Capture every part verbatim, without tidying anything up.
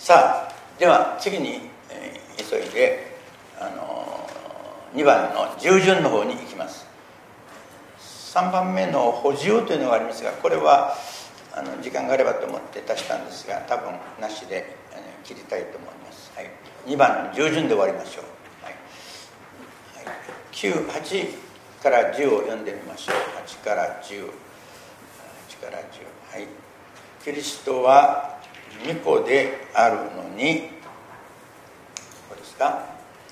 さあ、では次に、えー、急いで、あのー、にばんの従順の方に行きます。さんばんめの補充というのがありますが、これはあの時間があればと思って足したんですが、多分なしで、えー、切りたいと思います。はい、にばんの従順で終わりましょう。はいはい、きゅう、はちからじゅうを読んでみましょう。はちからじゅう、はちからじゅう、はい。キリストは御子であるのに、ここですか。は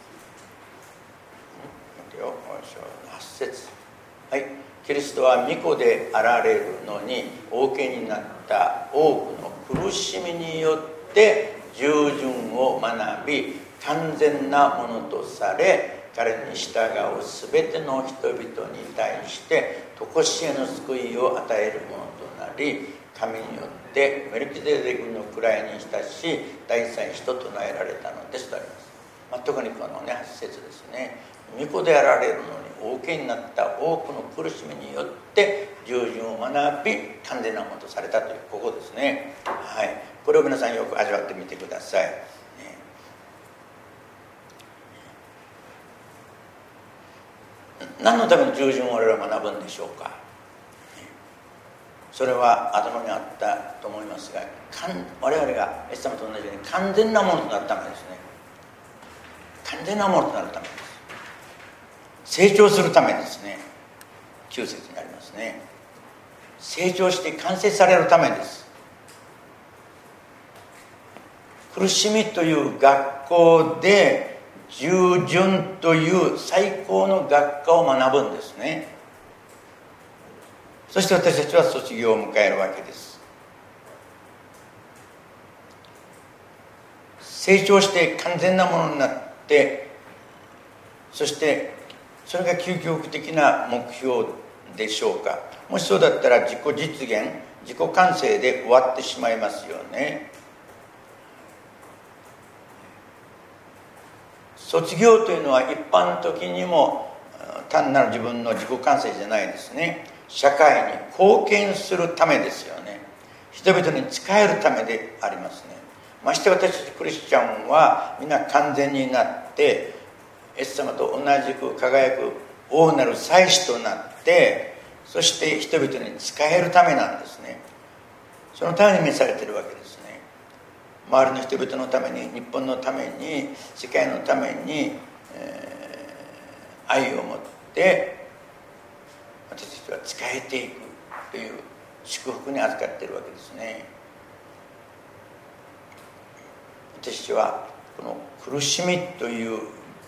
ち節、はい。キリストは御子であられるのにお受けになった多くの苦しみによって従順を学び、完全なものとされ、彼に従うすべての人々に対して常しえの救いを与えるものとなり、神によってメルキゼデクの位に親しい大祭司と唱えられたのですとあります。まあ、特にこのねはち節ですね。御子であられるのにお受けになった多くの苦しみによって従順を学び、完全なものとされたというここですね。はい、これを皆さんよく味わってみてください。何のための従順を我々は学ぶんでしょうか。それは頭にあったと思いますが、我々がイエス様と同じように完全なものとなるためですね。完全なものとなるためです。成長するためですね。きゅう節になりますね。成長して完成されるためです。苦しみという学校で従順という最高の学科を学ぶんですね。そして私たちは卒業を迎えるわけです。成長して完全なものになって、そしてそれが究極的な目標でしょうか。もしそうだったら自己実現、自己完成で終わってしまいますよね。卒業というのは一般的にも単なる自分の自己完成じゃないですね。社会に貢献するためですよね。人々に仕えるためでありますね。まして私たちクリスチャンは皆完全になってイエス様と同じく輝く大なる祭司となって、そして人々に仕えるためなんですね。そのために召されているわけですね。周りの人々のために、日本のために、世界のために、えー、愛を持って私たちは仕えていくという祝福に預かっているわけですね。私たちはこの苦しみという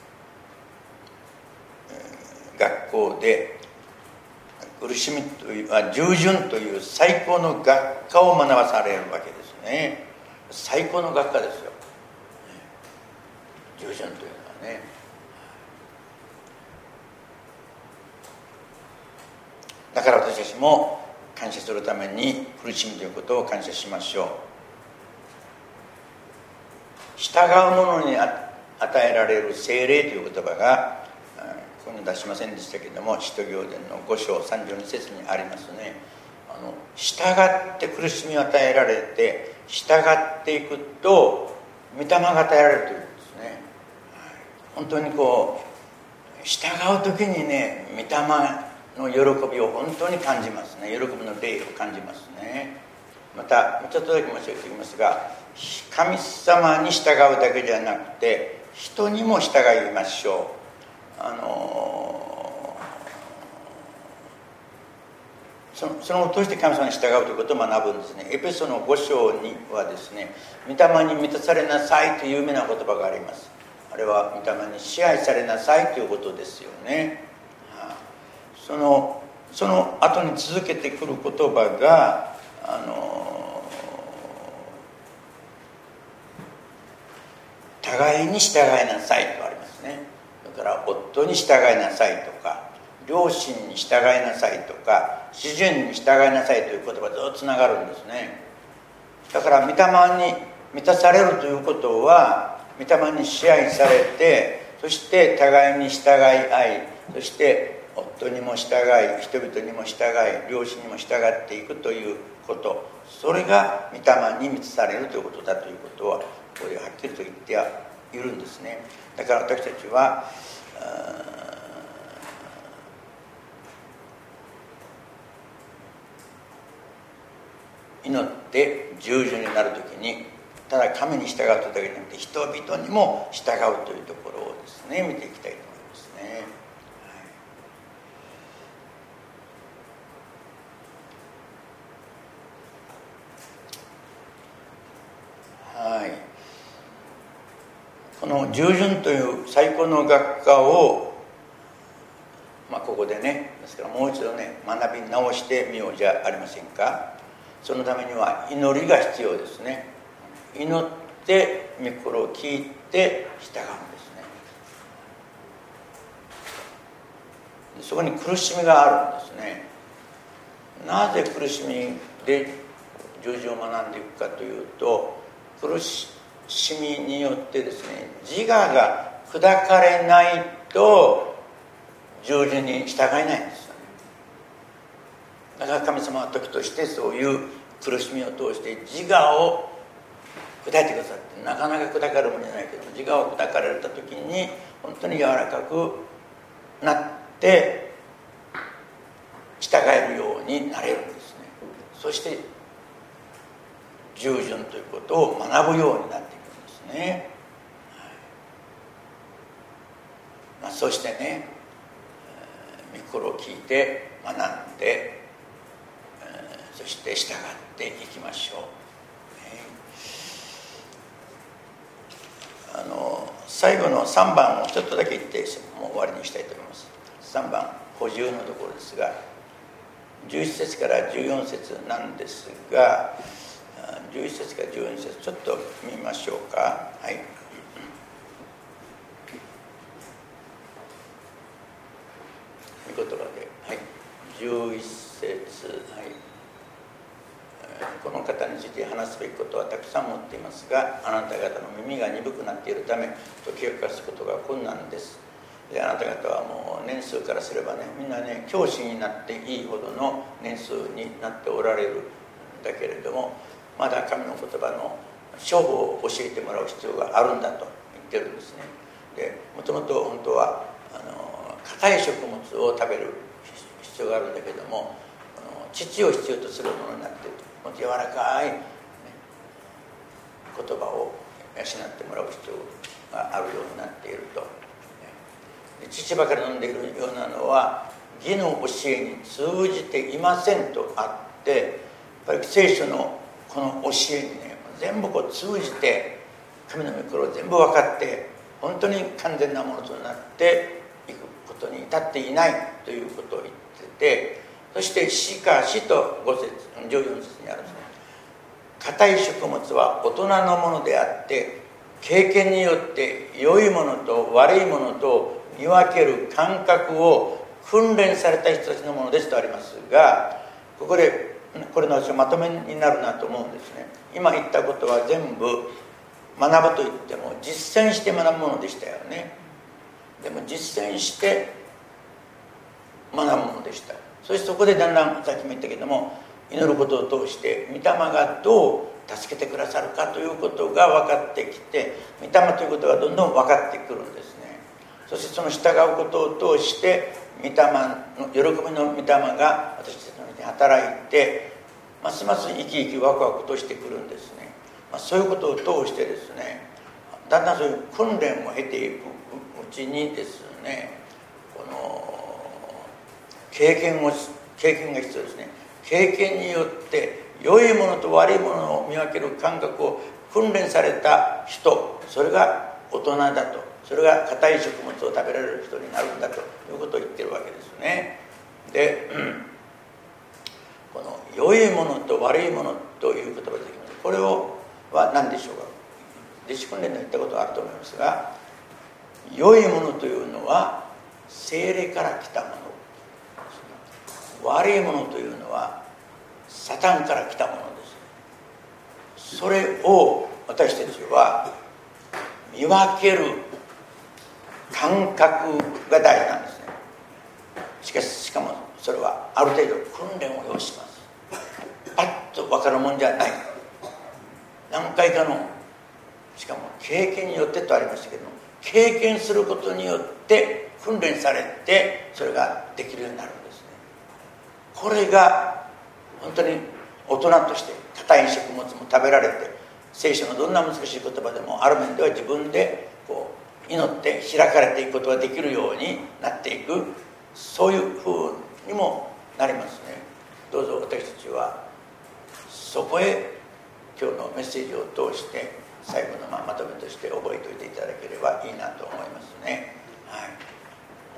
学校で、苦しみというあ従順という最高の学科を学ばされるわけですね。最高の学科ですよ、従順というのはね。だから私たちも感謝するために苦しみということを感謝しましょう。従う者に与えられる聖霊という言葉がここに出しませんでしたけれども、使徒行伝のご章さんじゅうに節にありますね。あの従って苦しみを与えられて従っていくと御霊が与えられるというんですね。本当にこう従う時にね、御霊の喜びを本当に感じますね。喜びの霊を感じますね。またちょっとだけ申し上げておきますが、神様に従うだけじゃなくて人にも従いましょう。あのその、そのを通して神様に従うということを学ぶんですね。エペソのご章にはですね、御霊に満たされなさいという有名な言葉があります。あれは御霊に支配されなさいということですよね。そのその後に続けてくる言葉があの互いに従いなさいとありますね。だから夫に従いなさいとか、両親に従いなさいとか、主人に従いなさいという言葉がずっとつながるんですね。だから御霊に満たされるということは、御霊に支配されて、そして互いに従い合い、そして夫にも従い、人々にも従い、両親にも従っていくということ、それが御霊に満たされるということだということは、ここいるんですね。だから私たちは祈って従順になるときに、ただ神に従うというだけじゃなくて人々にも従うというところをですね見ていきたいと思いますね。はい、この従順という最高の学科を、まあ、ここでね、ですからもう一度ね学び直してみようじゃありませんか。そのためには祈りが必要ですね。祈って御心を聞いて従うんですね。そこに苦しみがあるんですね。なぜ苦しみで従順を学んでいくかというと、苦しみによってですね自我が砕かれないと従順に従えないんですよね。だから神様は時としてそういう苦しみを通して自我を砕いてくださって、なかなか砕かれるもんじゃないけど自我を砕かれた時に本当に柔らかくなって従えるようになれるんですね。そして従順ということを学ぶようになっていくんですね。はい、まあ、そしてね御心を聞いて学んで、そして従っていきましょう。あの最後のさんばんをちょっとだけ言ってもう終わりにしたいと思います。さんばん補充のところですが、じゅういち節からじゅうよん節なんですが、じゅういち節からじゅうよん節ちょっと見ましょうか。はい、御言葉で、はい、じゅういち節、はい、この方について話すべきことはたくさん持っていますが、あなた方の耳が鈍くなっているため解き明かすことが困難です。であなた方はもう年数からすればね、みんなね教師になっていいほどの年数になっておられるんだけれども、まだ神の言葉の処方を教えてもらう必要があるんだと言ってるんですね。でもともと本当はあの硬い食物を食べる必要があるんだけども、父を必要とするものになっていると、もっと柔らかい、ね、言葉を養ってもらう必要があるようになっていると。父ばかり飲んでいるようなのは義の教えに通じていませんとあって、やっぱり聖書のこの教えにね全部こう通じて神の御心を全部分かって本当に完全なものとなっていくことに至っていないということを言ってて、そしてしかしとご節じゅうよん節にあるんですね。硬い食物は大人のものであって経験によって良いものと悪いものと見分ける感覚を訓練された人たちのものですとありますが、ここでこれの私はまとめになるなと思うんですね。今言ったことは全部学ぶといっても実践して学ぶものでしたよね。でも実践して学ぶものでした。そしてそこでだんだんさっきも言ったけども、祈ることを通して御霊がどう助けてくださるかということが分かってきて、御霊ということがどんどん分かってくるんですね。そしてその従うことを通して御霊の喜びの御霊が私たちのうちに働いて、ますます生き生きワクワクとしてくるんですね。まあ、そういうことを通してですね、だんだんそういう訓練を経ていくうちにですね、この経験を経験が必要ですね。経験によって良いものと悪いものを見分ける感覚を訓練された人、それが大人だと、それが硬い食物を食べられる人になるんだということを言ってるわけですね。で、うん、この良いものと悪いものという言葉でできます。これをは何でしょうか。弟子訓練で言ったことはあると思いますが、良いものというのは聖霊から来たもの、悪いものというのはサタンから来たものです。それを私たちは見分ける感覚が大事なんですね。しかし、しかもそれはある程度訓練を要します。パッと分かるもんじゃない。何回かのしかも経験によってとありましたけども、経験することによって訓練されてそれができるようになるんですね。これが本当に大人として硬い食物も食べられて、聖書のどんな難しい言葉でもある面では自分でこう祈って開かれていくことができるようになっていく、そういう風にもなりますね。どうぞ私たちはそこへ今日のメッセージを通して最後のままとめとして覚えておいていただければいいなと思いますね。はい、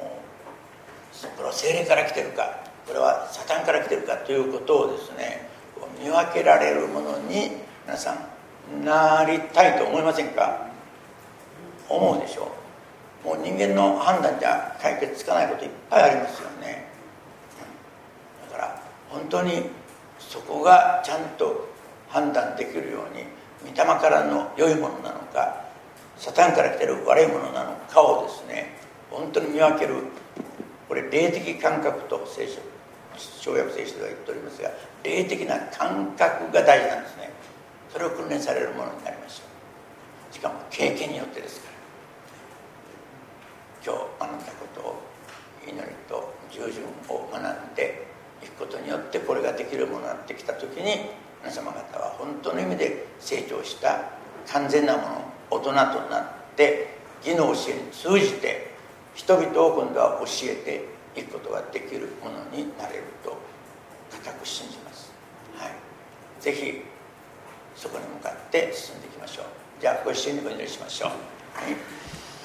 もうこれは聖霊から来てるか、これはサタンから来てるかということをですね、見分けられるものに皆さんなりたいと思いませんか？思うでしょう。もう人間の判断じゃ解決つかないこといっぱいありますよね。だから本当にそこがちゃんと判断できるように、御霊からの良いものなのかサタンから来てる悪いものなのかをですね、本当に見分ける、これ霊的感覚と聖書、小約聖書では言っておりますが、霊的な感覚が大事なんですね。それを訓練されるものになりましょう。しかも経験によってですから、今日学んだことを祈りと従順を学んでいくことによって、これができるものになってきた時に、皆様方は本当の意味で成長した完全なもの、大人となって義の教えに通じて人々を今度は教えていくことができるものになれると固く信じます。はい、ぜひそこに向かって進んでいきましょう。じゃあご一緒にお祈りしましょう。はい。